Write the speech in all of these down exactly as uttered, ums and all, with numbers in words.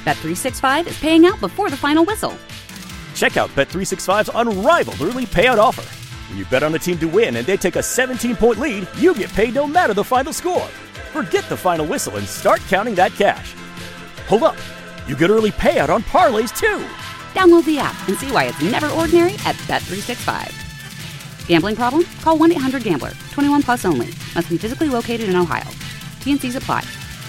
Bet three sixty-five is paying out before the final whistle. Check out Bet three sixty-five's unrivaled early payout offer. When you bet on a team to win and they take a seventeen-point lead, you get paid no matter the final score. Forget the final whistle and start counting that cash. Hold up. You get early payout on parlays, too. Download the app and see why it's never ordinary at Bet three sixty-five. Gambling problem? Call one eight hundred gambler. twenty-one plus only. Must be physically located in Ohio. T and Cs apply.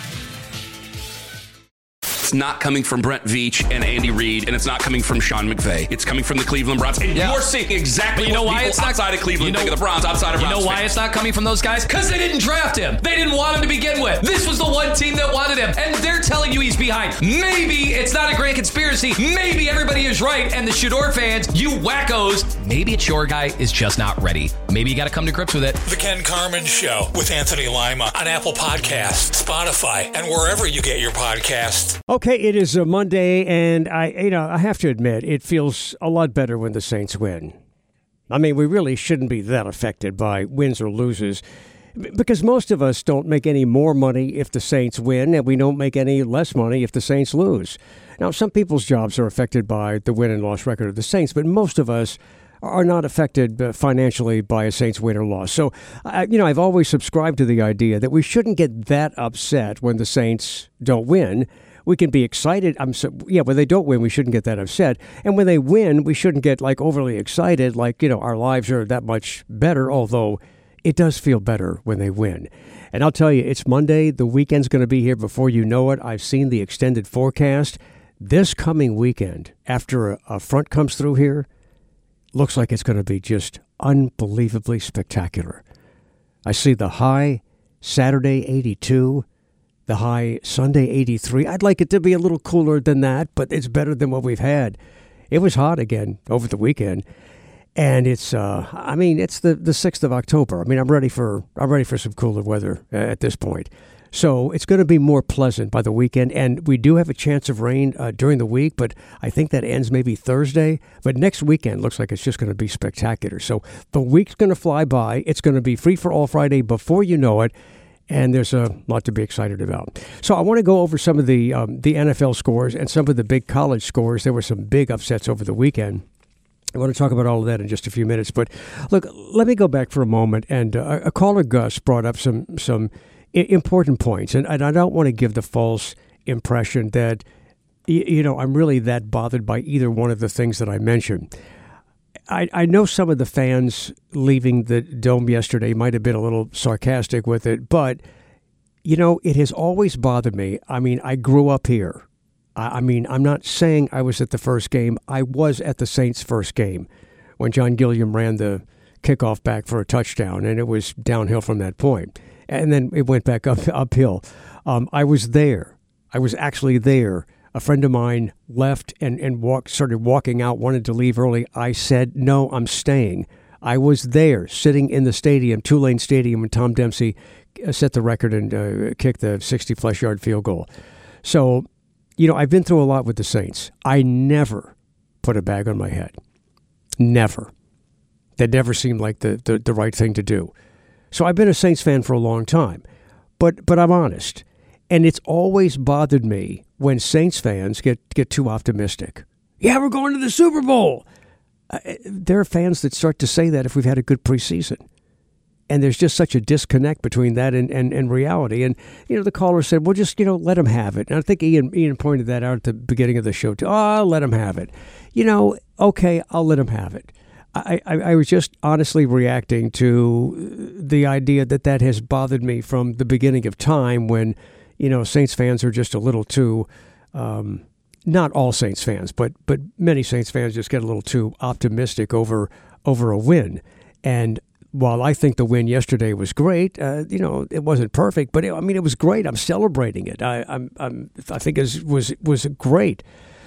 It's not coming from Brent Veach and Andy Reid, and it's not coming from Sean McVay. It's coming from the Cleveland Browns. And yeah. you're seeing exactly you know what why people it's not, outside of Cleveland you know, think of the Browns, outside of You Browns know why fans. it's not coming from those guys? Because they didn't draft him. They didn't want him to begin with. This was the one team that wanted him, and they're telling you he's behind. Maybe it's not a grand conspiracy. Maybe everybody is right, and the Shador fans, you wackos, maybe it's your guy is just not ready. Maybe you got to come to grips with it. The Ken Carman Show with Anthony Lima on Apple Podcasts, Spotify, and wherever you get your podcasts. Okay, it is a Monday, and I, you know, I have to admit, it feels a lot better when the Saints win. I mean, we really shouldn't be that affected by wins or loses, because most of us don't make any more money if the Saints win, and we don't make any less money if the Saints lose. Now, some people's jobs are affected by the win and loss record of the Saints, but most of us are not affected uh, financially by a Saints win or loss. So, uh, you know, I've always subscribed to the idea that we shouldn't get that upset when the Saints don't win. We can be excited. I'm so, yeah, when they don't win, we shouldn't get that upset. And when they win, we shouldn't get like overly excited, like, you know, our lives are that much better, although it does feel better when they win. And I'll tell you, it's Monday. The weekend's going to be here before you know it. I've seen the extended forecast. This coming weekend, after a, a front comes through here, looks like it's going to be just unbelievably spectacular. I see the high Saturday eighty-two, the high Sunday eighty-three. I'd like it to be a little cooler than that, but it's better than what we've had. It was hot again over the weekend, and it's uh, I mean it's the, the sixth of October. I mean I'm ready for I'm ready for some cooler weather at this point. So it's going to be more pleasant by the weekend, and we do have a chance of rain uh, during the week, but I think that ends maybe Thursday. But next weekend looks like it's just going to be spectacular. So the week's going to fly by. It's going to be free for all Friday before you know it, and there's a lot to be excited about. So I want to go over some of the um, the N F L scores and some of the big college scores. There were some big upsets over the weekend. I want to talk about all of that in just a few minutes. But look, let me go back for a moment. And uh, a caller, Gus, brought up some some important points, and, and I don't want to give the false impression that, you know, I'm really that bothered by either one of the things that I mentioned. I, I know some of the fans leaving the Dome yesterday might have been a little sarcastic with it, but, you know, it has always bothered me. I mean, I grew up here. I, I mean, I'm not saying I was at the first game. I was at the Saints' first game when John Gilliam ran the kickoff back for a touchdown, and it was downhill from that point. And then it went back up uphill. Um, I was there. I was actually there. A friend of mine left and, and walked, started walking out, wanted to leave early. I said, no, I'm staying. I was there, sitting in the stadium, Tulane Stadium, when Tom Dempsey set the record and uh, kicked the sixty-plus yard field goal. So, you know, I've been through a lot with the Saints. I never put a bag on my head. Never. That never seemed like the, the, the right thing to do. So I've been a Saints fan for a long time, but but I'm honest, and it's always bothered me when Saints fans get, get too optimistic. Yeah, we're going to the Super Bowl. Uh, there are fans that start to say that if we've had a good preseason, and there's just such a disconnect between that and, and, and reality. And you know, the caller said, "Well, just you know, let them have it." And I think Ian Ian pointed that out at the beginning of the show too. Oh, let them have it. You know, okay, I'll let them have it. I, I, I was just honestly reacting to the idea that that has bothered me from the beginning of time when, you know, Saints fans are just a little too, um, not all Saints fans, but but many Saints fans just get a little too optimistic over over a win. And while I think the win yesterday was great, uh, you know, it wasn't perfect, but it, I mean, it was great. I'm celebrating it. I, I'm, I'm, I think it was was great.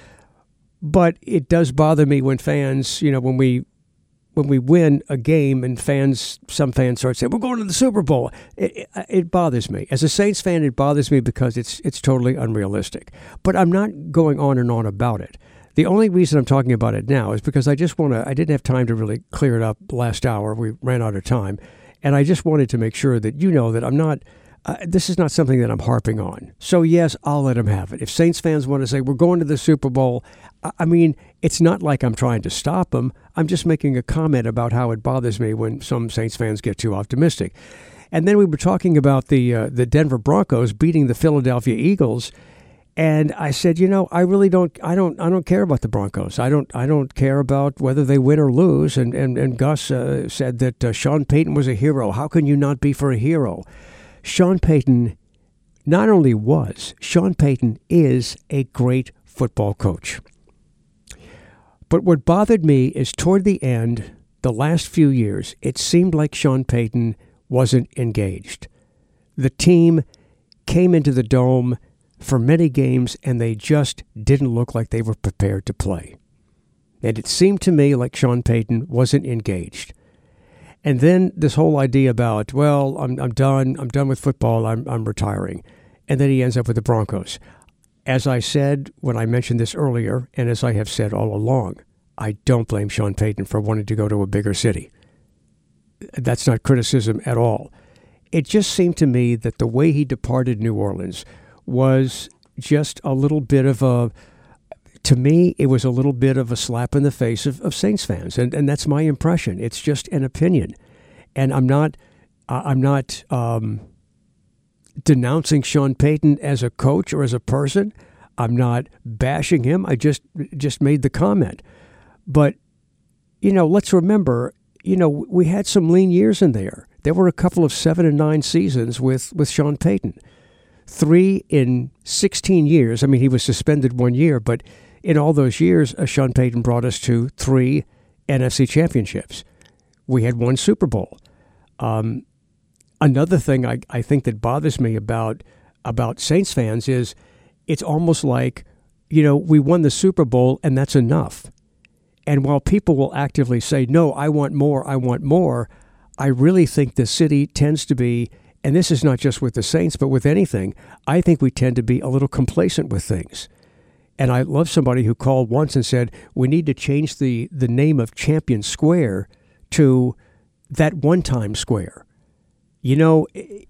But it does bother me when fans, you know, when we when we win a game and fans, some fans start saying, we're going to the Super Bowl. It, it, it bothers me. As a Saints fan, it bothers me because it's it's totally unrealistic. But I'm not going on and on about it. The only reason I'm talking about it now is because I just want to, I didn't have time to really clear it up last hour. We ran out of time. And I just wanted to make sure that you know that I'm not, uh, this is not something that I'm harping on. So, yes, I'll let him have it. If Saints fans want to say, we're going to the Super Bowl, I, I mean, it's not like I'm trying to stop them. I'm just making a comment about how it bothers me when some Saints fans get too optimistic. And then we were talking about the uh, the Denver Broncos beating the Philadelphia Eagles, and I said, you know, I really don't, I don't, I don't care about the Broncos. I don't, I don't care about whether they win or lose. And and and Gus uh, said that uh, Sean Payton was a hero. How can you not be for a hero? Sean Payton not only was, Sean Payton is a great football coach. But what bothered me is toward the end, the last few years, it seemed like Sean Payton wasn't engaged. The team came into the Dome for many games, and they just didn't look like they were prepared to play. And it seemed to me like Sean Payton wasn't engaged. And then this whole idea about, well, I'm I'm done, I'm done with football, I'm I'm retiring. And then he ends up with the Broncos. As I said when I mentioned this earlier, and as I have said all along, I don't blame Sean Payton for wanting to go to a bigger city. That's not criticism at all. It just seemed to me that the way he departed New Orleans was just a little bit of a, to me, it was a little bit of a slap in the face of, of Saints fans. And, and that's my impression. It's just an opinion. And I'm not, I'm not um, denouncing Sean Payton as a coach or as a person. I'm not bashing him. I just, just made the comment. But, you know, let's remember, you know, we had some lean years in there. There were a couple of seven and nine seasons with, with Sean Payton. Three in sixteen years. I mean, he was suspended one year, but in all those years, uh, Sean Payton brought us to three N F C championships. We had one Super Bowl. Um, another thing I, I think that bothers me about about Saints fans is it's almost like, you know, we won the Super Bowl and that's enough. And while people will actively say, no, I want more, I want more, I really think the city tends to be, and this is not just with the Saints, but with anything, I think we tend to be a little complacent with things. And I love somebody who called once and said, we need to change the, the name of Champion Square to that one-time square. You know,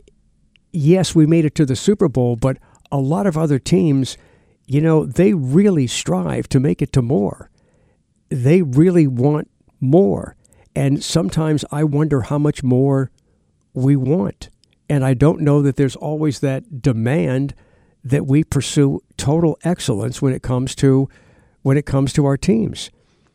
yes, we made it to the Super Bowl, but a lot of other teams, you know, they really strive to make it to more. They really want more. And sometimes I wonder how much more we want. And I don't know that there's always that demand that we pursue total excellence when it comes to when it comes to our teams.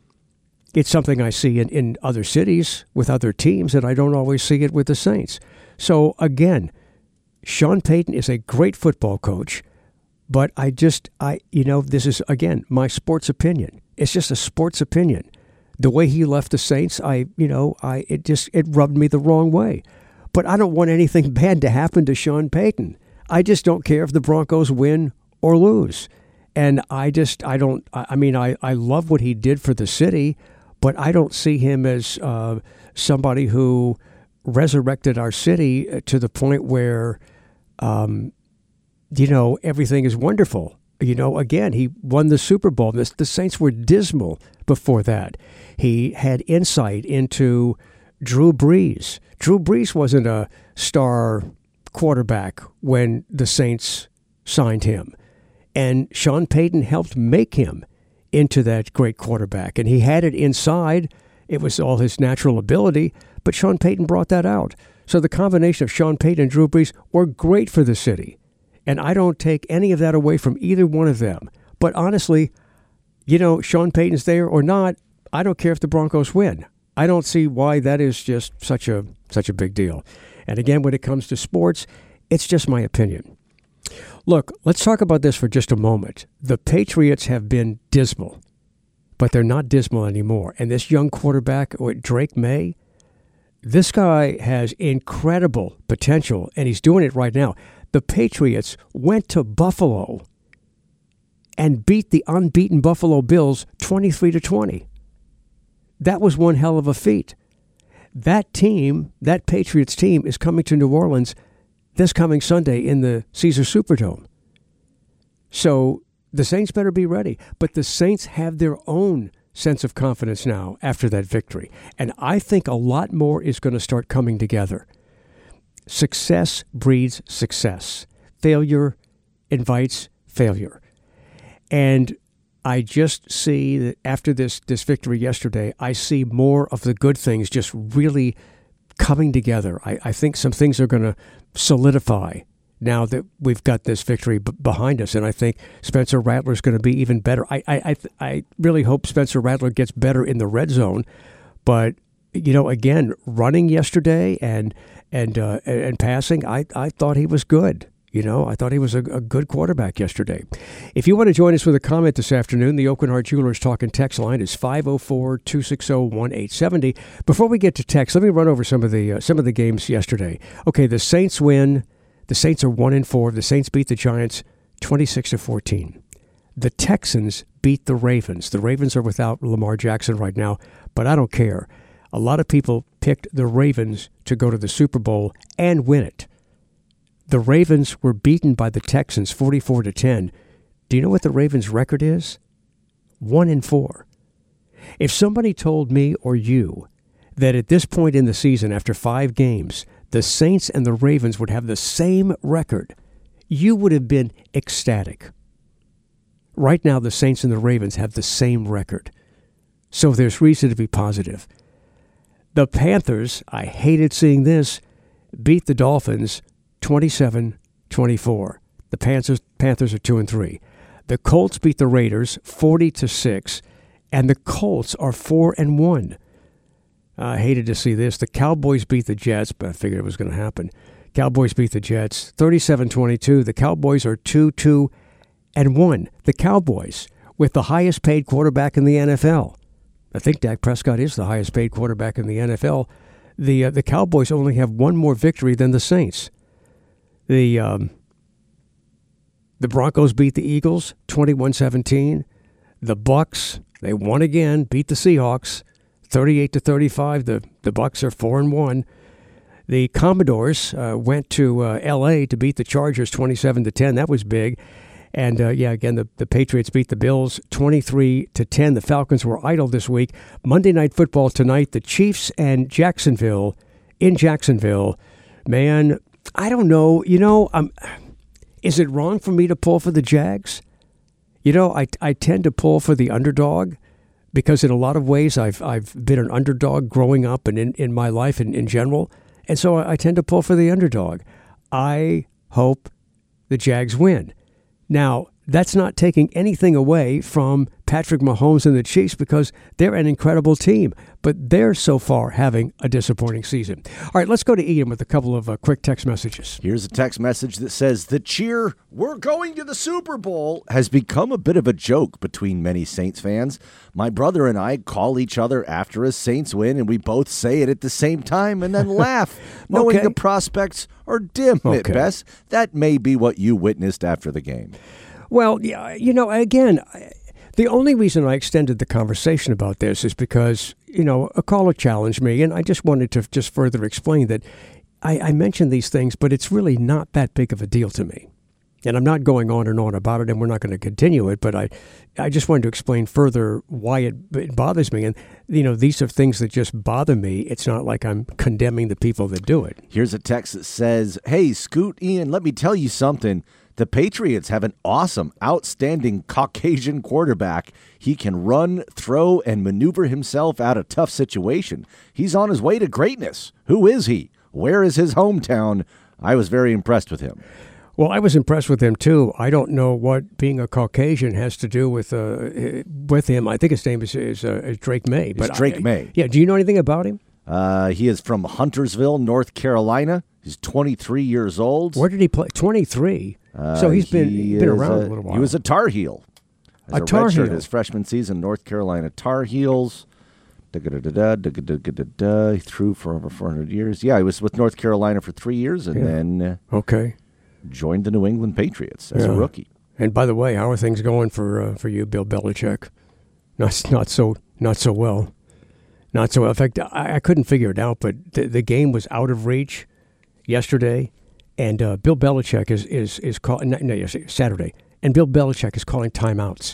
It's something I see in, in other cities with other teams, and I don't always see it with the Saints. So again, Sean Payton is a great football coach, but I just, I you know, this is, again, my sports opinion. It's just a sports opinion. The way he left the Saints, I, you know, I it just, it rubbed me the wrong way. But I don't want anything bad to happen to Sean Payton. I just don't care if the Broncos win or lose. And I just, I don't, I mean, I, I love what he did for the city, but I don't see him as uh, somebody who resurrected our city to the point where, um, you know, everything is wonderful. You know, again, he won the Super Bowl. The, the Saints were dismal before that. He had insight into Drew Brees. Drew Brees wasn't a star quarterback when the Saints signed him. And Sean Payton helped make him into that great quarterback. And he had it inside. It was all his natural ability, but Sean Payton brought that out. So the combination of Sean Payton and Drew Brees were great for the city. And I don't take any of that away from either one of them. But honestly, you know, Sean Payton's there or not, I don't care if the Broncos win. I don't see why that is just such a such a big deal. And again, when it comes to sports, it's just my opinion. Look, let's talk about this for just a moment. The Patriots have been dismal, but they're not dismal anymore. And this young quarterback, Drake May, this guy has incredible potential, and he's doing it right now. The Patriots went to Buffalo and beat the unbeaten Buffalo Bills twenty-three to twenty. That was one hell of a feat. That team, that Patriots team, is coming to New Orleans this coming Sunday in the Caesars Superdome. So the Saints better be ready. But the Saints have their own sense of confidence now after that victory. And I think a lot more is going to start coming together. success breeds success. Failure invites failure. And I just see that after this, this victory yesterday, I see more of the good things just really coming together. I, I think some things are going to solidify now that we've got this victory b- behind us. And I think Spencer Rattler is going to be even better. I, I, I, I really hope Spencer Rattler gets better in the red zone. But, you know, again, running yesterday and and uh, and passing, I, I thought he was good. You know, I thought he was a, a good quarterback yesterday. If you want to join us with a comment this afternoon, the Oakland Heart Jewelers Talk and Text line is five oh four, two six oh, one eight seven oh. Before we get to text, let me run over some of the uh, some of the games yesterday. Okay, the Saints win. The Saints are one and four. The Saints beat the Giants twenty-six to fourteen. The Texans beat the Ravens. The Ravens are without Lamar Jackson right now, but I don't care. A lot of people picked the Ravens to go to the Super Bowl and win it. The Ravens were beaten by the Texans forty-four to ten. Do you know what the Ravens' record is? One and four. If somebody told me or you that at this point in the season, after five games, the Saints and the Ravens would have the same record, you would have been ecstatic. Right now, the Saints and the Ravens have the same record. So there's reason to be positive. The Panthers, I hated seeing this, beat the Dolphins twenty-seven twenty-four. The Panthers Panthers are two and three. The Colts beat the Raiders forty to six, and the Colts are four and one. I hated to see this. The Cowboys beat the Jets, but I figured it was going to happen. Cowboys beat the Jets thirty-seven twenty-two. The Cowboys are two two and one. The Cowboys with the highest paid quarterback in the N F L. I think Dak Prescott is the highest paid quarterback in the N F L. The uh, the Cowboys only have one more victory than the Saints. The um, the Broncos beat the Eagles twenty-one seventeen. The Bucks, they won again, beat the Seahawks thirty-eight to thirty-five. The the Bucks are four and one. The Commodores uh, went to uh, L A to beat the Chargers twenty-seven to ten. That was big. And, uh, yeah, again, the, the Patriots beat the Bills twenty-three to ten. The Falcons were idle this week. Monday Night Football tonight, the Chiefs and Jacksonville in Jacksonville. Man, I don't know. You know, um, is it wrong for me to pull for the Jags? You know, I, I tend to pull for the underdog because in a lot of ways I've I've been an underdog growing up and in, in my life in, in general. And so I, I tend to pull for the underdog. I hope the Jags win. Now, that's not taking anything away from Patrick Mahomes and the Chiefs because they're an incredible team, but they're so far having a disappointing season. All right, let's go to Ian with a couple of uh, quick text messages. Here's a text message that says, the cheer, "We're going to the Super Bowl," has become a bit of a joke between many Saints fans. My brother and I call each other after a Saints win, and we both say it at the same time and then laugh, knowing Okay. the prospects are dim at Okay. best. That may be what you witnessed after the game. Well, yeah, you know, again, I- the only reason I extended the conversation about this is because, you know, a caller challenged me, and I just wanted to just further explain that I, I mentioned these things, but it's really not that big of a deal to me. And I'm not going on and on about it, and we're not going to continue it, but I I just wanted to explain further why it, it bothers me. And, you know, these are things that just bother me. It's not like I'm condemning the people that do it. Here's a text that says, "Hey, Scoot, Ian, let me tell you something. The Patriots have an awesome, outstanding Caucasian quarterback. He can run, throw, and maneuver himself out of tough situation. He's on his way to greatness. Who is he? Where is his hometown? I was very impressed with him." Well, I was impressed with him, too. I don't know what being a Caucasian has to do with uh, with him. I think his name is, is, uh, is Drake May. It's Drake I, May. Yeah, do you know anything about him? Uh, he is from Huntersville, North Carolina. He's twenty-three years old. Where did he play? twenty-three. Uh, so he's been he been around a, a little while. He was a Tar Heel. As A a, Tar redshirt Heel. his freshman season, North Carolina Tar Heels. Da-ga-da-da-da, da-ga-da-ga-da-da. He threw for over four hundred years. Yeah, he was with North Carolina for three years and Yeah. then uh, Okay. joined the New England Patriots as Yeah. a rookie. And by the way, how are things going for uh, for you, Bill Belichick? Not not so not so well. Not so well. In fact, I, I couldn't figure it out, but the, the game was out of reach yesterday, and uh, Bill Belichick is is is calling. No, yes, Saturday, and Bill Belichick is calling timeouts.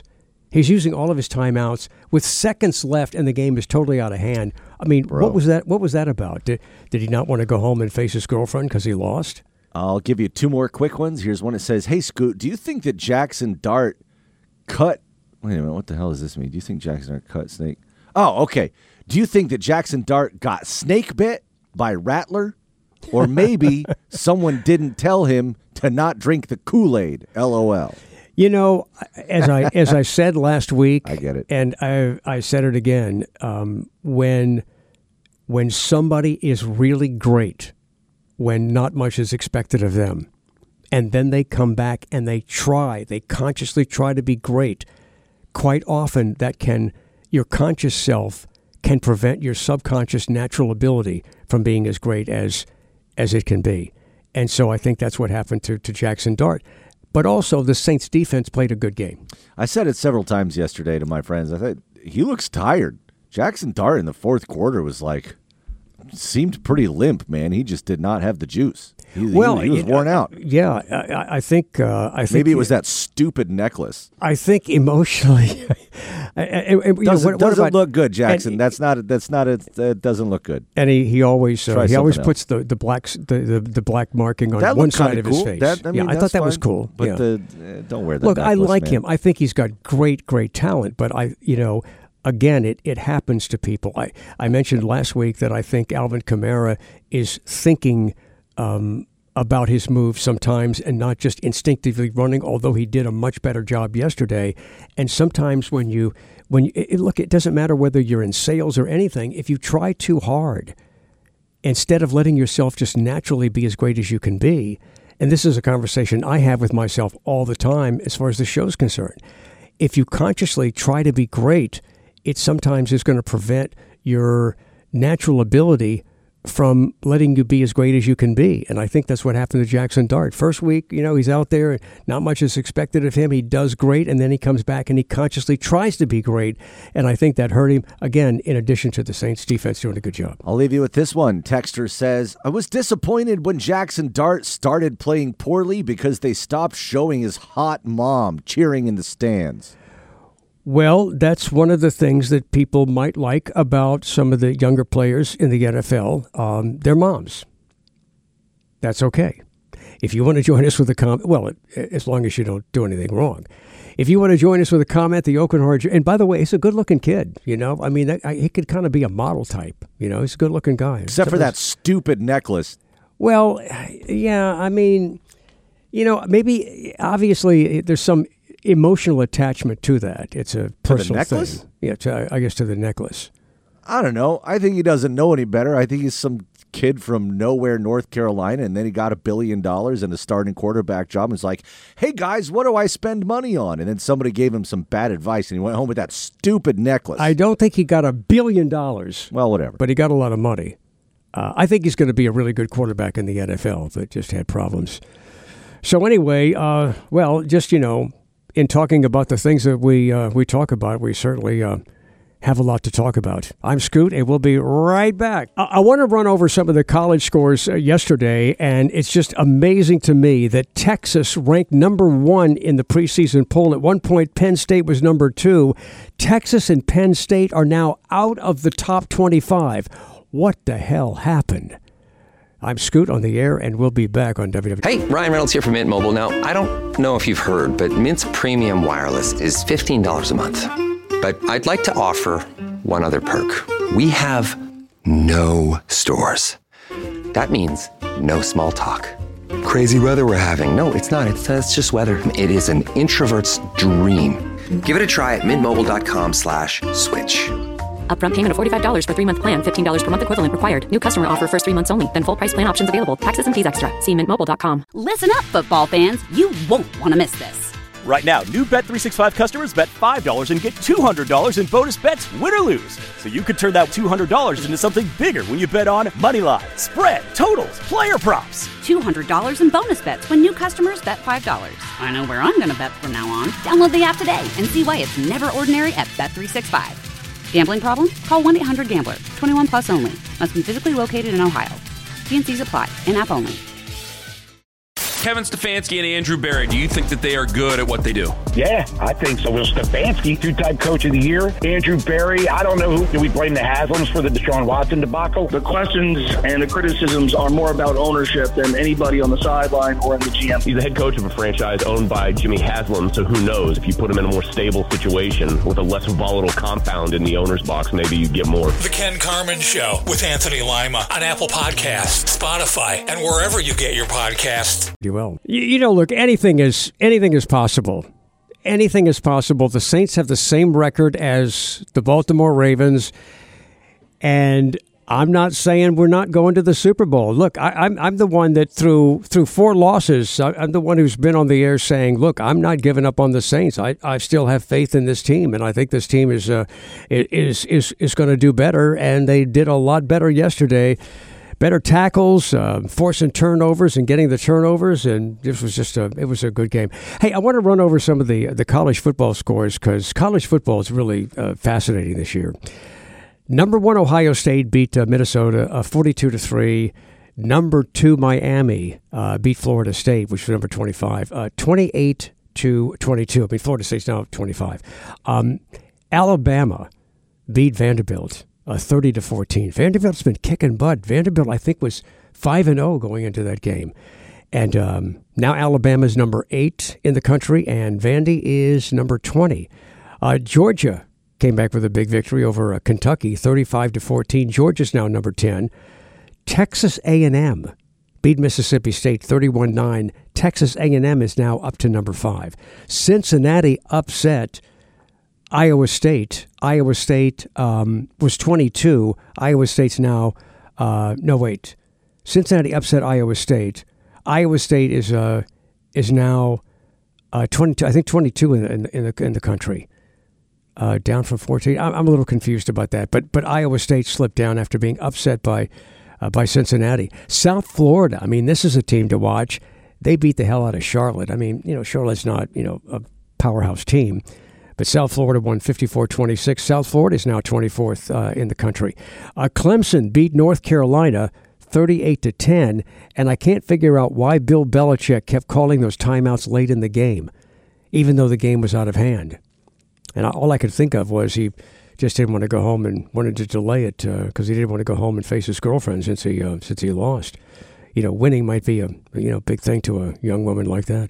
He's using all of his timeouts with seconds left, and the game is totally out of hand. I mean, Bro. what was that? What was that about? Did, did he not want to go home and face his girlfriend because he lost? I'll give you two more quick ones. Here's one that says, hey, Scoot, do you think that Jackson Dart cut... Wait a minute, what the hell does this mean? Do you think Jackson Dart cut snake? Oh, okay. Do you think that Jackson Dart got snake bit by Rattler? Or maybe someone didn't tell him to not drink the Kool-Aid, LOL. You know, as I as I said last week, I get it, and I I said it again. Um, when when somebody is really great, when not much is expected of them, and then they come back and they try, they consciously try to be great. Quite often, that can your conscious self can prevent your subconscious natural ability from being as great as as it can be, and so I think that's what happened to to Jackson Dart. But also, the Saints defense played a good game. I said it several times yesterday to my friends. I thought, he looks tired. Jackson Dart in the fourth quarter was like, seemed pretty limp, man. He just did not have the juice. He, well, he, he was you know, worn out. Yeah, I, I think. Uh, I think maybe it was that stupid necklace. I think emotionally, and, and, doesn't, know, what, doesn't what about, look good, Jackson. And, that's not. That's not. It That doesn't look good. And he, he always uh, he always else. puts the the black the, the, the black marking on that one side cool. of his face. That, I mean, yeah, I thought that fine, was cool. But yeah. the, uh, don't wear that. Look, necklace, I like man. him. I think he's got great, great talent. But I, you know. Again, it, it happens to people. I, I mentioned last week that I think Alvin Kamara is thinking um, about his moves sometimes and not just instinctively running, although he did a much better job yesterday. And sometimes when you, when you, it, look, it doesn't matter whether you're in sales or anything. If you try too hard, instead of letting yourself just naturally be as great as you can be, and this is a conversation I have with myself all the time as far as the show's concerned, if you consciously try to be great, it sometimes is going to prevent your natural ability from letting you be as great as you can be. And I think that's what happened to Jackson Dart. First week, you know, he's out there, not much is expected of him. He does great, and then he comes back and he consciously tries to be great. And I think that hurt him, again, in addition to the Saints defense doing a good job. I'll leave you with this one. Texter says, I was disappointed when Jackson Dart started playing poorly because they stopped showing his hot mom cheering in the stands. Well, that's one of the things that people might like about some of the younger players in the N F L. Um, their moms. That's okay. If you want to join us with a comment, well, as long as you don't do anything wrong. If you want to join us with a comment, the Oakland Hornets, and by the way, he's a good-looking kid, you know? I mean, that, I, he could kind of be a model type, you know? He's a good-looking guy. Except for that stupid necklace. Well, yeah, I mean, you know, maybe, obviously, there's some emotional attachment to that. It's a personal to the necklace? thing. Yeah, to, I guess to the necklace. I don't know. I think he doesn't know any better. I think he's some kid from nowhere, North Carolina, and then he got a billion dollars and a starting quarterback job. And it's like, hey, guys, what do I spend money on? And then somebody gave him some bad advice, and he went home with that stupid necklace. I don't think he got a billion dollars. Well, whatever. But he got a lot of money. Uh, I think he's going to be a really good quarterback in the N F L, but just had problems. So anyway, uh, well, just, you know, in talking about the things that we uh, we talk about, we certainly uh, have a lot to talk about. I'm Scoot, and we'll be right back. I, I want to run over some of the college scores uh, yesterday, and it's just amazing to me that Texas ranked number one in the preseason poll. At one point, Penn State was number two. Texas and Penn State are now out of the top twenty-five. What the hell happened? I'm Scoot on the air, and we'll be back on W W E. Hey, Ryan Reynolds here from Mint Mobile. Now, I don't know if you've heard, but Mint's premium wireless is fifteen dollars a month. But I'd like to offer one other perk. We have no stores. That means no small talk. Crazy weather we're having. No, it's not. It's, uh, it's just weather. It is an introvert's dream. Give it a try at mintmobile.com slash switch. Upfront payment of forty-five dollars for three-month plan, fifteen dollars per month equivalent required. New customer offer first three months only. Then full price plan options available. Taxes and fees extra. See mint mobile dot com. Listen up, football fans. You won't want to miss this. Right now, new Bet three sixty-five customers bet five dollars and get two hundred dollars in bonus bets, win or lose. So you could turn that two hundred dollars into something bigger when you bet on money line, spread, totals, player props. two hundred dollars in bonus bets when new customers bet five dollars. I know where I'm going to bet from now on. Download the app today and see why it's never ordinary at Bet three sixty-five. Gambling problem? Call one eight hundred gambler. twenty-one plus only. Must be physically located in Ohio. T and C's apply. In-app only. Kevin Stefanski and Andrew Barry, do you think that they are good at what they do? Yeah, I think so. Will Stefanski, two-time coach of the year. Andrew Berry. I don't know who. Do we blame the Haslams for the Deshaun Watson debacle? The questions and the criticisms are more about ownership than anybody on the sideline or in the G M. He's the head coach of a franchise owned by Jimmy Haslam, so who knows? If you put him in a more stable situation with a less volatile compound in the owner's box, maybe you get more. The Ken Carman Show with Anthony Lima on Apple Podcasts, Spotify, and wherever you get your podcasts. You will. You, you know, look, anything is anything is possible. Anything is possible. The Saints have the same record as the Baltimore Ravens, and I'm not saying we're not going to the Super Bowl. Look, I, I'm I'm the one that through through four losses, I, I'm the one who's been on the air saying, "Look, I'm not giving up on the Saints. I, I still have faith in this team, and I think this team is uh, is is is going to do better." And they did a lot better yesterday. Better tackles, uh, forcing turnovers and getting the turnovers, and this was just a it was a good game. Hey, I want to run over some of the the college football scores because college football is really uh, fascinating this year. Number one, Ohio State beat uh, Minnesota uh, forty-two to three. Number two, Miami uh, beat Florida State, which was number twenty-five, uh, twenty-eight to twenty-two. I mean, Florida State's now twenty-five. Um, Alabama beat Vanderbilt uh, thirty to fourteen. Vanderbilt's been kicking butt. Vanderbilt, I think, was five and zero going into that game, and um, now Alabama's number eight in the country, and Vandy is number twenty. Uh, Georgia came back with a big victory over uh, Kentucky, thirty-five to fourteen. Georgia's now number ten. Texas A and M beat Mississippi State thirty-one nine. Texas A and M is now up to number five. Cincinnati upset Iowa State. Iowa State um, was twenty-two. Iowa State's now, uh, no wait, Cincinnati upset Iowa State. Iowa State is uh, is now uh, twenty-two. I think twenty-two in, in, in the in the country. Uh, down from fourteen. I'm, I'm a little confused about that, but but Iowa State slipped down after being upset by uh, by Cincinnati. South Florida. I mean, this is a team to watch. They beat the hell out of Charlotte. I mean, you know, Charlotte's not you know a powerhouse team, but South Florida won fifty-four twenty-six. South Florida is now twenty-fourth uh, in the country. Uh, Clemson beat North Carolina thirty-eight to ten, and I can't figure out why Bill Belichick kept calling those timeouts late in the game, even though the game was out of hand. And all I could think of was he just didn't want to go home and wanted to delay it because uh, he didn't want to go home and face his girlfriend since he uh, since he lost. You know, winning might be a you know big thing to a young woman like that.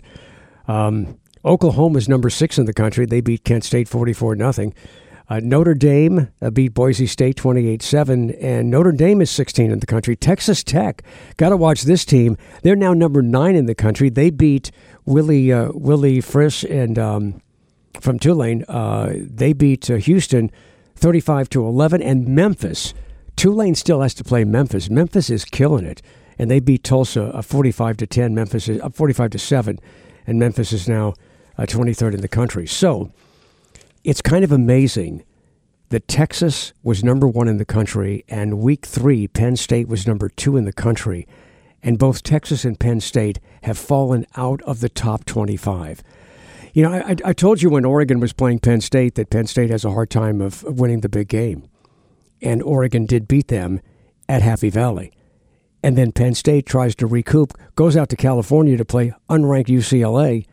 Um, Oklahoma's number six in the country. They beat Kent State forty-four nothing. Uh, Notre Dame uh, beat Boise State twenty-eight seven, and Notre Dame is sixteen in the country. Texas Tech, got to watch this team. They're now number nine in the country. They beat Willie uh, Willie Frisch and. Um, From Tulane, uh, they beat uh, Houston thirty-five to eleven, and Memphis. Tulane still has to play Memphis. Memphis is killing it, and they beat Tulsa uh, forty-five to ten. Memphis is up uh, forty-five to seven, and Memphis is now uh, twenty-third in the country. So it's kind of amazing that Texas was number one in the country, and week three, Penn State was number two in the country, and both Texas and Penn State have fallen out of the top twenty-five. You know, I, I told you when Oregon was playing Penn State that Penn State has a hard time of winning the big game. And Oregon did beat them at Happy Valley. And then Penn State tries to recoup, goes out to California to play unranked U C L A,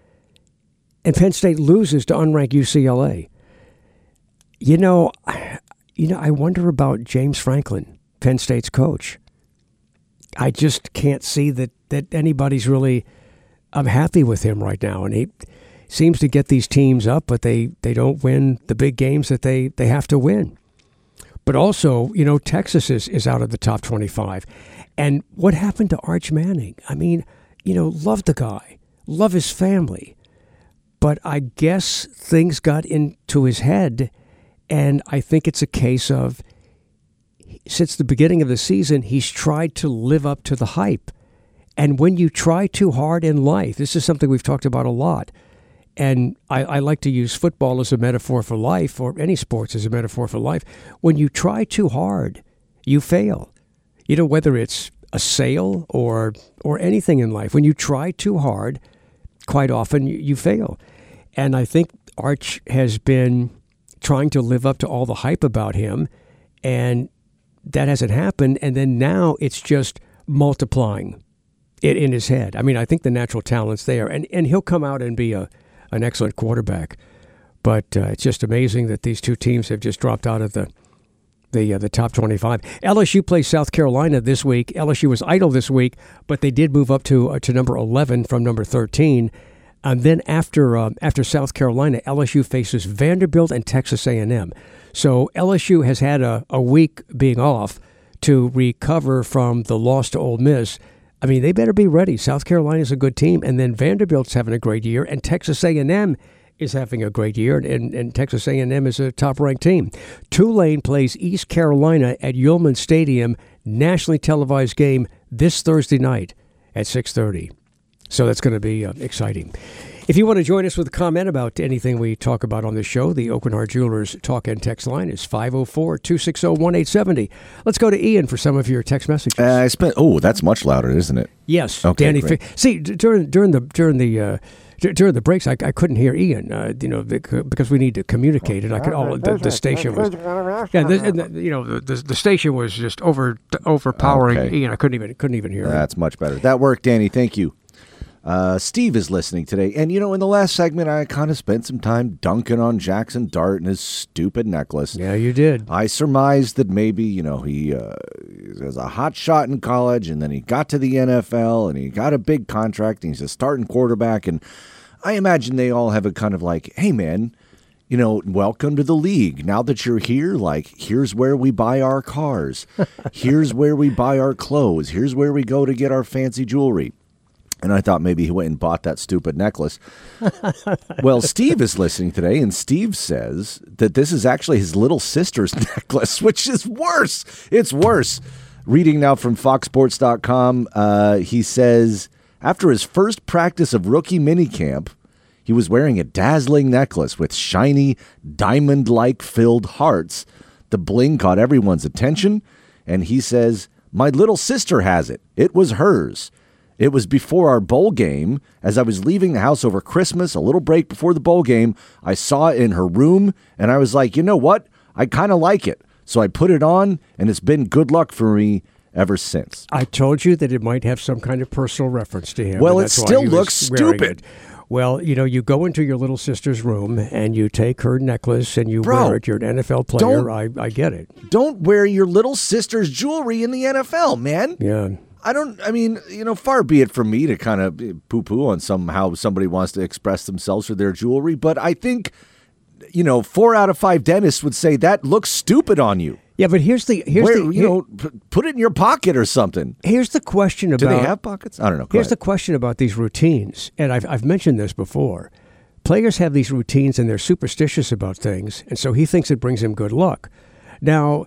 and Penn State loses to unranked U C L A. You know, you know, I wonder about James Franklin, Penn State's coach. I just can't see that, that anybody's really I'm happy with him right now. And he seems to get these teams up, but they, they don't win the big games that they, they have to win. But also, you know, Texas is, is out of the top twenty-five. And what happened to Arch Manning? I mean, you know, love the guy, love his family. But I guess things got into his head, and I think it's a case of, since the beginning of the season, he's tried to live up to the hype. And when you try too hard in life, this is something we've talked about a lot, and I, I like to use football as a metaphor for life, or any sports as a metaphor for life. When you try too hard, you fail. You know, whether it's a sale or or anything in life, when you try too hard, quite often you, you fail. And I think Arch has been trying to live up to all the hype about him, and that hasn't happened. And then now it's just multiplying it in his head. I mean, I think the natural talent's there, and, and he'll come out and be a an excellent quarterback. But uh, it's just amazing that these two teams have just dropped out of the the uh, the top twenty-five. L S U plays South Carolina this week. L S U was idle this week, but they did move up to uh, to number eleven from number thirteen. And then after uh, after South Carolina, L S U faces Vanderbilt and Texas A and M. So L S U has had a, a week being off to recover from the loss to Ole Miss. I mean, they better be ready. South Carolina's a good team, and then Vanderbilt's having a great year, and Texas A and M is having a great year, and, and Texas A and M is a top-ranked team. Tulane plays East Carolina at Yulman Stadium, nationally televised game this Thursday night at six thirty. So that's going to be uh, exciting. If you want to join us with a comment about anything we talk about on this show, the Aucoin Hart Jewelers talk and text line is five oh four, two six oh, one eight seven oh. Let's go to Ian for some of your text messages. Uh, I spent. Oh, that's much louder, isn't it? Yes, okay, Danny. great. See, during during the during the uh, during the breaks, I, I couldn't hear Ian. Uh, you know, because we need to communicate, and I could. Oh, the, the station was. Yeah, the, and the, you know, the, the the station was just over overpowering Okay. Ian. I couldn't even couldn't even hear him. That's much better. That worked, Danny. Thank you. Uh, Steve is listening today. And, you know, in the last segment, I kind of spent some time dunking on Jackson Dart and his stupid necklace. Yeah, you did. I surmised that maybe, you know, he uh, was a hot shot in college, and then he got to the N F L, and he got a big contract, and he's a starting quarterback. And I imagine they all have a kind of like, hey, man, you know, welcome to the league. Now that you're here, like, here's where we buy our cars. Here's where we buy our clothes. Here's where we go to get our fancy jewelry. And I thought maybe he went and bought that stupid necklace. Well, Steve is listening today, and Steve says that this is actually his little sister's necklace, which is worse. It's worse. Reading now from fox sports dot com, uh, he says, after his first practice of rookie minicamp, he was wearing a dazzling necklace with shiny, diamond-like filled hearts. The bling caught everyone's attention, and he says, my little sister has it. It was hers. It was before our bowl game. As I was leaving the house over Christmas, a little break before the bowl game, I saw it in her room, and I was like, you know what? I kind of like it. So I put it on, and it's been good luck for me ever since. I told you that it might have some kind of personal reference to him. Well, and it that's why still he was looks wearing stupid. it. Well, you know, you go into your little sister's room, and you take her necklace, and you Bro, wear it. You're an N F L player. I, I get it. Don't wear your little sister's jewelry in the N F L, man. Yeah. I don't, I mean, you know, far be it from me to kind of poo-poo on somehow somebody wants to express themselves for their jewelry, but I think, you know, four out of five dentists would say that looks stupid on you. Yeah, but here's the, here's Where, the, you here- know, p- put it in your pocket or something. Here's the question about... Do they have pockets? I don't know. Go Here's ahead. the question about these routines, and I've, I've mentioned this before. Players have these routines, and they're superstitious about things, and so he thinks it brings him good luck. Now,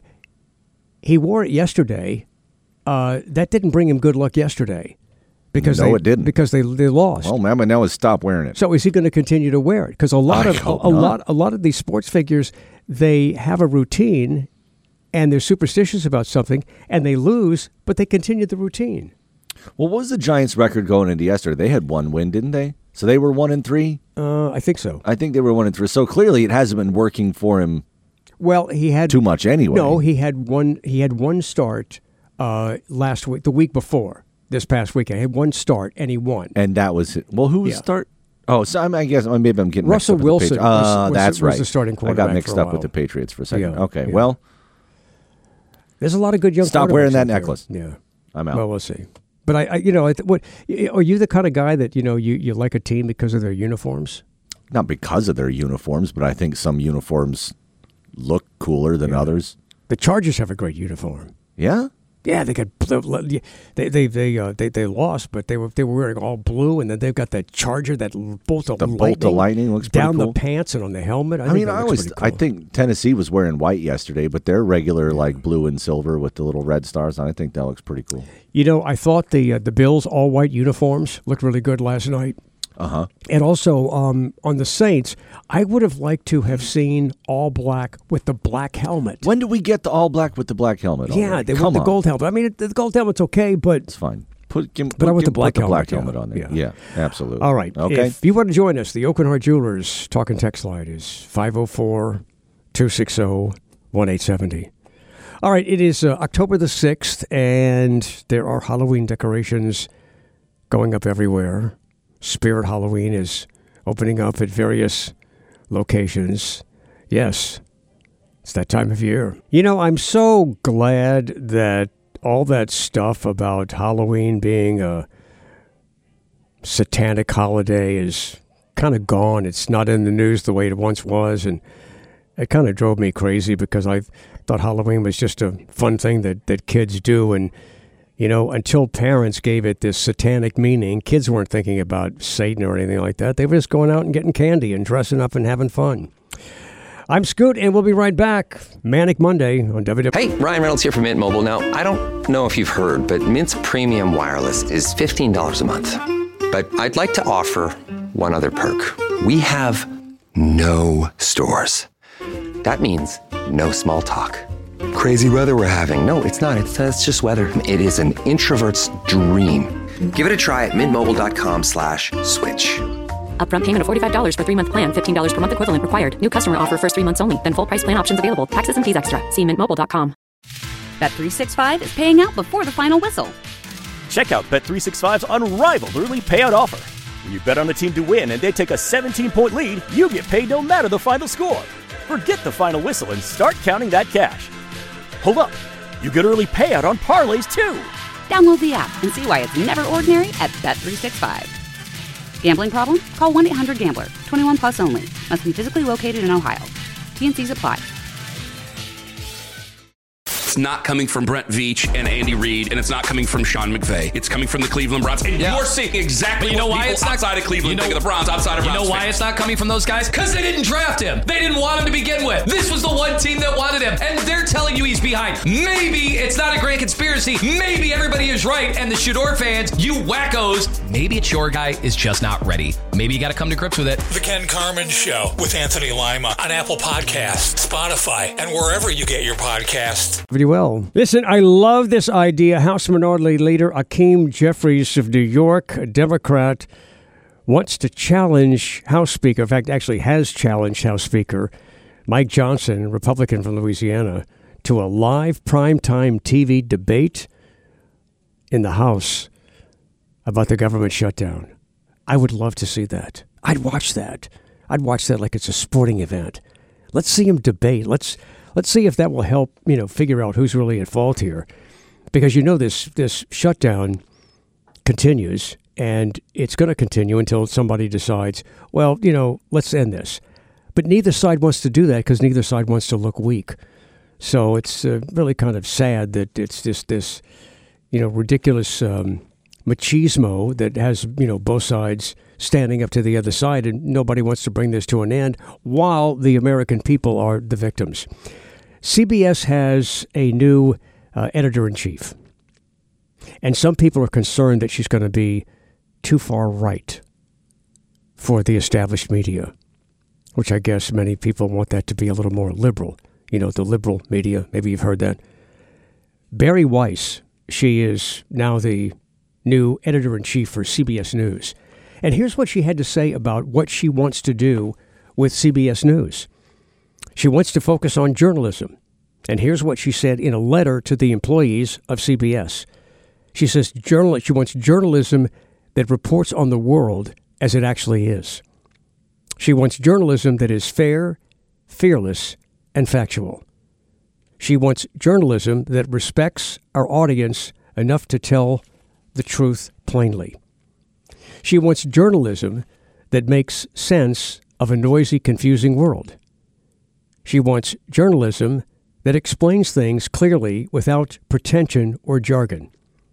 he wore it yesterday. Uh, that didn't bring him good luck yesterday. Because No, they, it didn't. Because they they lost. Well, Mama now has stopped wearing it. So is he going to continue to wear it? Because a lot I of a, hope a not. lot a lot of these sports figures, they have a routine, and they're superstitious about something, and they lose, but they continue the routine. Well, what was the Giants' record going into yesterday? They had one win, didn't they? So they were one and three? Uh, I think so. I think they were one and three. So clearly it hasn't been working for him Well, he had too much anyway. No, he had one. He had one start uh, last week, the week before this past weekend. He had one start and he won. And that was it. Well, who was Yeah. start? Oh, so I'm, I guess maybe I'm getting Russell mixed up with Wilson the Patriots. was- Uh, was- that's was right. the starting I quarterback got mixed for a up with while. the Patriots for a second. Yeah, okay, yeah. well, There's a lot of good young. stop wearing quarterbacks that out there. necklace. Yeah, I'm out. well, we'll see. But I, I you know, I th- what are you the kind of guy that you know you, you like a team because of their uniforms? Not because of their uniforms, but I think some uniforms look cooler than others. The Chargers have a great uniform. Yeah. Yeah, they got they they they uh, they, they lost, but they were they were wearing all blue, and then they've got that Charger that bolt of The lightning bolt of lightning looks pretty down cool. the pants and on the helmet. I, I, think mean, that I looks always, pretty cool. I think Tennessee was wearing white yesterday, but their regular like blue and silver with the little red stars on. I think that looks pretty cool. You know, I thought the uh, the Bills all white uniforms looked really good last night. Uh huh. And also um, on the Saints, I would have liked to have seen all black with the black helmet. When do we get the all black with the black helmet? Yeah, already? they Come want the on. gold helmet. I mean, the gold helmet's okay, but It's fine. Put, give, But I put- want the give- black put the black helmet, helmet yeah. on there. Yeah, absolutely. all right. Okay. If you want to join us, the Aucoin Hart Jewelers talk and text line is five oh four, two six zero, one eight seven zero. All right, it is uh, October the sixth, and there are Halloween decorations going up everywhere. Spirit Halloween is opening up at various locations. Yes, it's that time of year. You know, I'm so glad that all that stuff about Halloween being a satanic holiday is kind of gone. It's not in the news the way it once was, and it kind of drove me crazy because I thought Halloween was just a fun thing that, that kids do. And, you know, until parents gave it this satanic meaning, kids weren't thinking about Satan or anything like that. They were just going out and getting candy and dressing up and having fun. I'm Scoot, and we'll be right back. Manic Monday on W W E. Hey, Ryan Reynolds here from Mint Mobile. Now, I don't know if you've heard, but Mint's premium wireless is fifteen dollars a month. But I'd like to offer one other perk. We have no stores. That means no small talk. Crazy weather we're having. No, it's not. It's, uh, it's just weather. It is an introvert's dream. Give it a try at mintmobile.com slash switch. Upfront payment of forty-five dollars for three-month plan, fifteen dollars per month equivalent required. New customer offer first three months only. Then full price plan options available. Taxes and fees extra. See mint mobile dot com. Bet three sixty-five is paying out before the final whistle. Check out Bet three sixty-five's unrivaled early payout offer. When you bet on a team to win and they take a seventeen-point lead, you get paid no matter the final score. Forget the final whistle and start counting that cash. Hold up. You get early payout on parlays, too. Download the app and see why it's never ordinary at Bet three sixty-five. Gambling problem? Call one eight hundred gambler. twenty-one plus only. Must be physically located in Ohio. T and C's apply. It's not coming from Brent Veach and Andy Reid, and it's not coming from Sean McVay. It's coming from the Cleveland Browns. And yeah. You're seeing exactly but you know what why people it's not, outside of Cleveland you know, think of the Browns, outside of Browns. You know why fans. it's not coming from those guys? Because they didn't draft him. They didn't want him to begin with. This was the one team that wanted him, and they're telling you he's behind. Maybe it's not a grand conspiracy. Maybe everybody is right, and the Shador fans, you wackos, maybe it's your guy is just not ready. Maybe you got to come to grips with it. The Ken Carman Show with Anthony Lima on Apple Podcasts, Spotify, and wherever you get your podcasts. Pretty well. Listen, I love this idea. House Minority Leader Hakeem Jeffries of New York, a Democrat, wants to challenge House Speaker, in fact, actually has challenged House Speaker Mike Johnson, Republican from Louisiana, to a live primetime T V debate in the House about the government shutdown. I would love to see that. I'd watch that. I'd watch that like it's a sporting event. Let's see him debate. Let's let's see if that will help, you know, figure out who's really at fault here. Because you know this this shutdown continues, and it's going to continue until somebody decides, well, you know, let's end this. But neither side wants to do that because neither side wants to look weak. So it's uh, really kind of sad that it's this, this you know, ridiculous um, machismo that has, you know, both sides standing up to the other side, and nobody wants to bring this to an end while the American people are the victims. C B S has a new uh, editor-in-chief, and some people are concerned that she's going to be too far right for the established media, which I guess many people want that to be a little more liberal. You know, the liberal media, maybe you've heard that. Bari Weiss, she is now the new editor-in-chief for C B S News. And here's what she had to say about what she wants to do with C B S News. She wants to focus on journalism. And here's what she said in a letter to the employees of C B S. She says journal- she wants journalism that reports on the world as it actually is. She wants journalism that is fair, fearless, and factual. She wants journalism that respects our audience enough to tell the truth plainly. She wants journalism that makes sense of a noisy, confusing world. She wants journalism that explains things clearly without pretension or jargon.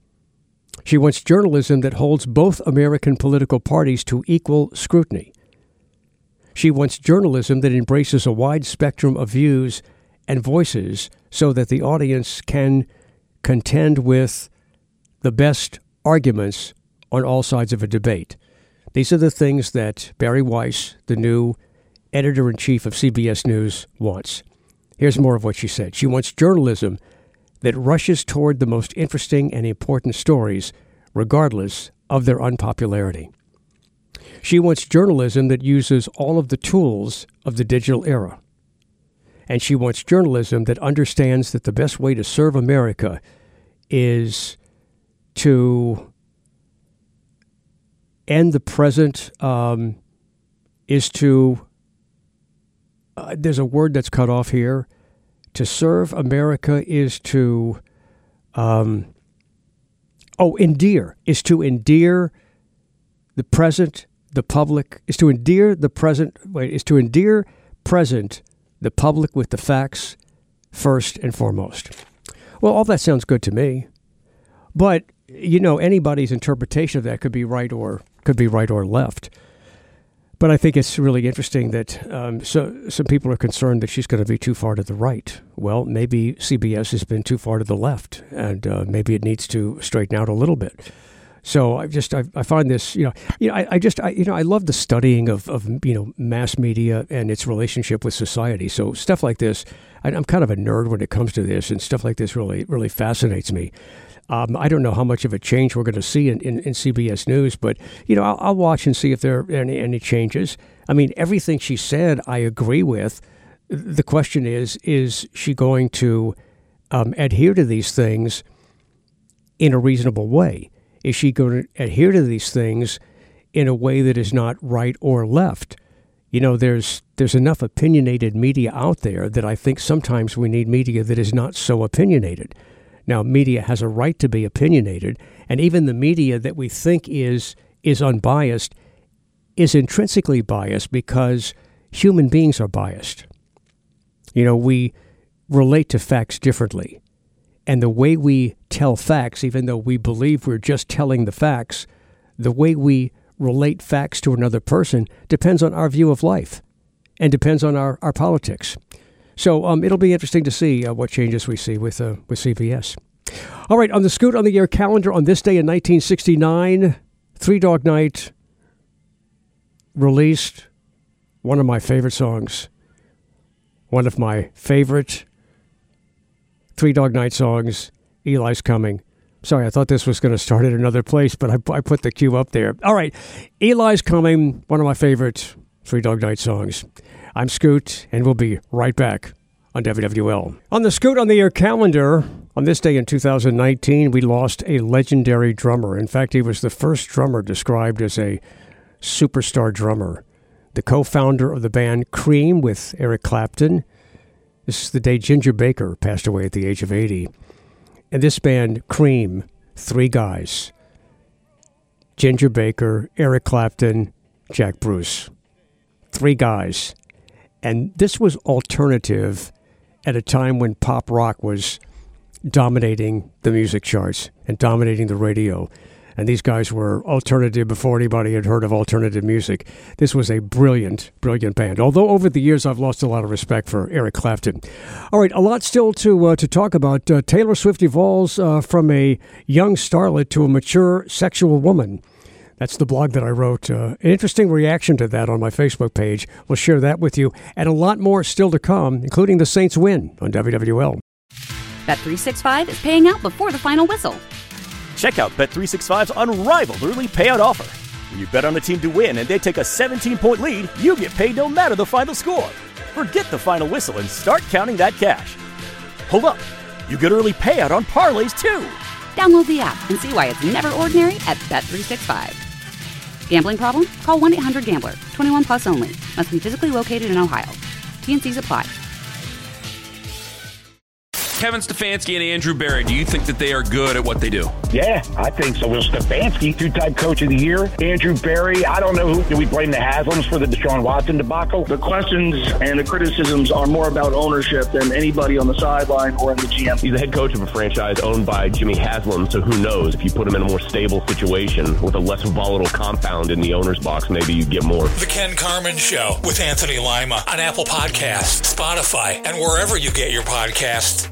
She wants journalism that holds both American political parties to equal scrutiny. She wants journalism that embraces a wide spectrum of views and voices so that the audience can contend with the best arguments on all sides of a debate. These are the things that Bari Weiss, the new editor-in-chief of C B S News, wants. Here's more of what she said. She wants journalism that rushes toward the most interesting and important stories, regardless of their unpopularity. She wants journalism that uses all of the tools of the digital era. And she wants journalism that understands that the best way to serve America is to end the present um, is to, uh, there's a word that's cut off here, to serve America is to, um, oh, endear, is to endear the present, the public, is to endear the present, wait, is to endear present the public with the facts first and foremost. Well, all that sounds good to me, but, you know, anybody's interpretation of that could be right or could be right or left. But I think it's really interesting that um, so some people are concerned that she's going to be too far to the right. Well, maybe C B S has been too far to the left, and uh, maybe it needs to straighten out a little bit. So I just I, I find this, you know, you know, I, I just I, you know I love the studying of, of you know mass media and its relationship with society. So stuff like this, I, I'm kind of a nerd when it comes to this, and stuff like this really really fascinates me. Um, I don't know how much of a change we're going to see in, in, in C B S News, but, you know, I'll, I'll watch and see if there are any, any changes. I mean, everything she said, I agree with. The question is, is she going to um, adhere to these things in a reasonable way? Is she going to adhere to these things in a way that is not right or left? You know, there's there's enough opinionated media out there that I think sometimes we need media that is not so opinionated. Now, media has a right to be opinionated, and even the media that we think is is unbiased is intrinsically biased because human beings are biased. You know, we relate to facts differently, and the way we tell facts, even though we believe we're just telling the facts, the way we relate facts to another person depends on our view of life and depends on our, our politics. So um, it'll be interesting to see uh, what changes we see with uh, with C B S. All right, on the Scoot on the Air calendar, on this day in nineteen sixty-nine, Three Dog Night released one of my favorite songs, one of my favorite Three Dog Night songs, Eli's Coming. Sorry, I thought this was going to start at another place, but I, I put the cue up there. All right, Eli's Coming, one of my favorite Three Dog Night songs. I'm Scoot, and we'll be right back on W W L. On the Scoot on the Air calendar, on this day in two thousand nineteen, we lost a legendary drummer. In fact, he was the first drummer described as a superstar drummer. The co-founder of the band Cream with Eric Clapton. This is the day Ginger Baker passed away at the age of eighty. And this band, Cream, three guys. Ginger Baker, Eric Clapton, Jack Bruce. Three guys. And this was alternative at a time when pop rock was dominating the music charts and dominating the radio. And these guys were alternative before anybody had heard of alternative music. This was a brilliant, brilliant band. Although over the years I've lost a lot of respect for Eric Clapton. All right, a lot still to uh, to talk about. Uh, Taylor Swift evolves uh, from a young starlet to a mature sexual woman. That's the blog that I wrote. Uh, an interesting reaction to that on my Facebook page. We'll share that with you. And a lot more still to come, including the Saints win on W W L. Bet three sixty-five is paying out before the final whistle. Check out Bet three sixty-five's unrivaled early payout offer. When you bet on the team to win and they take a seventeen-point lead, you get paid no matter the final score. Forget the final whistle and start counting that cash. Hold up. You get early payout on parlays, too. Download the app and see why it's never ordinary at Bet three sixty-five. Gambling problem? Call one eight hundred gambler. twenty-one plus only. Must be physically located in Ohio. T and C's apply. Kevin Stefanski and Andrew Berry, do you think that they are good at what they do? Yeah, I think so. Will Stefanski, two-time coach of the year. Andrew Berry, I don't know who. Do we blame the Haslams for the Deshaun Watson debacle? The questions and the criticisms are more about ownership than anybody on the sideline or in the G M. He's the head coach of a franchise owned by Jimmy Haslam, so who knows? If you put him in a more stable situation with a less volatile compound in the owner's box, maybe you get more. The Ken Carman Show with Anthony Lima on Apple Podcasts, Spotify, and wherever you get your podcasts.